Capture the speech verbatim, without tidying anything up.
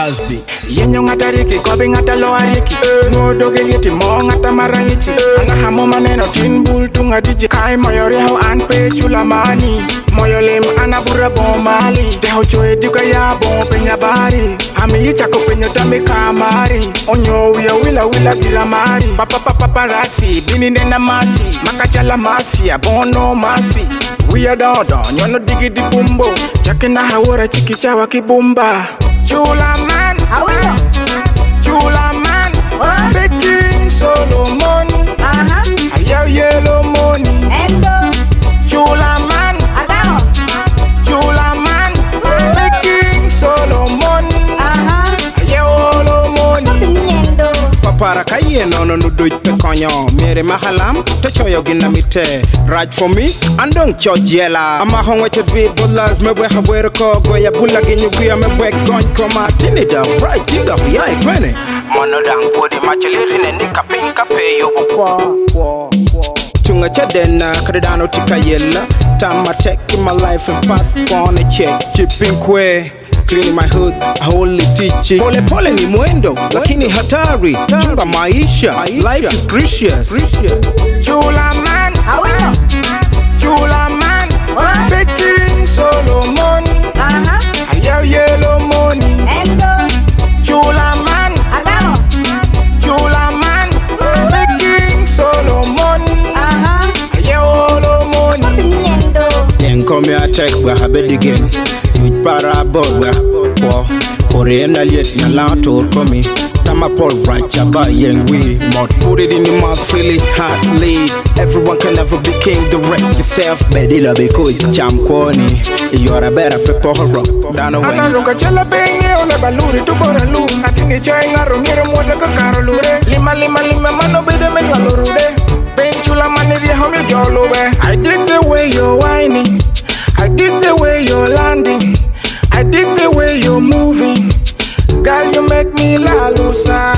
Bullers Beats. Yenyo ngata riki, kobi ngata loa riki. Ngodo gelieti mo ngata marangichi. Anga hamo maneno tin bull tunga diji. Kai moyo reho anpe chula mani. Moyo lim anabura bomali. Teho choe duka ya bon penya bari. Ami ichako penyo tami kamari. Onyo wia wila wila gilamari. Papa papa paparazzi, bini nena masi. Makachala masi, abono masi. We are down down, nyono digi di bumbo. Chakina hawara chikichawa kibumba. Chula man, how are you? Chula man, what? The King Solomon. Uh-huh. I have yellow money. Endo. Chula man, Agao. Chula man, The King Solomon. Uh-huh. I have yellow money. Endo. Papara kaye nono nuduj pe konyo. Mere mahalam, to choyo ginamite. Right for me, and don't chojela. Ama hongwe chedvi bullers, mewe hawere ko. Goya bulla ginyu guya mewe gon koma. Tinida, right, tinda, ya ikwene. Mono dang podi machiliri ne nika pinka pe yobo. Wow. Chunga chadena, kadano tika yella. Time I take in my life and path on a check. Chipping kwe. Cleaning my hood, holy teaching. Pole pole ni mwendo, lakini hatari. Chunga maisha, life is precious. Chula man, How are you? Chula man, What? The King Solomon. Uh-huh. I have yellow money. Endo. Chula man, Agao. Chula man, The King Solomon. Uh-huh. I have yellow money. Endo. Then come here, take where I bed again. With parabol, where Oriental yet na lato komi. Tama Paul right chaba yang we mod. Put it in the mouth, feel it hot lead. Everyone can never be king, direct yourself. Bedila be good, jam kwani. You are a better people rock. Down away. Ana lunga chala penye ona baluri tu bora lu. Atini chai ngaro ngire mwada ka karo lure. Lima lima lima mano bede me nyalurude. Benchula maniri homi jolo be. I dig the way you're whining. I dig the way you're landing. I dig the way you're moving. Girl, you make me la lusa.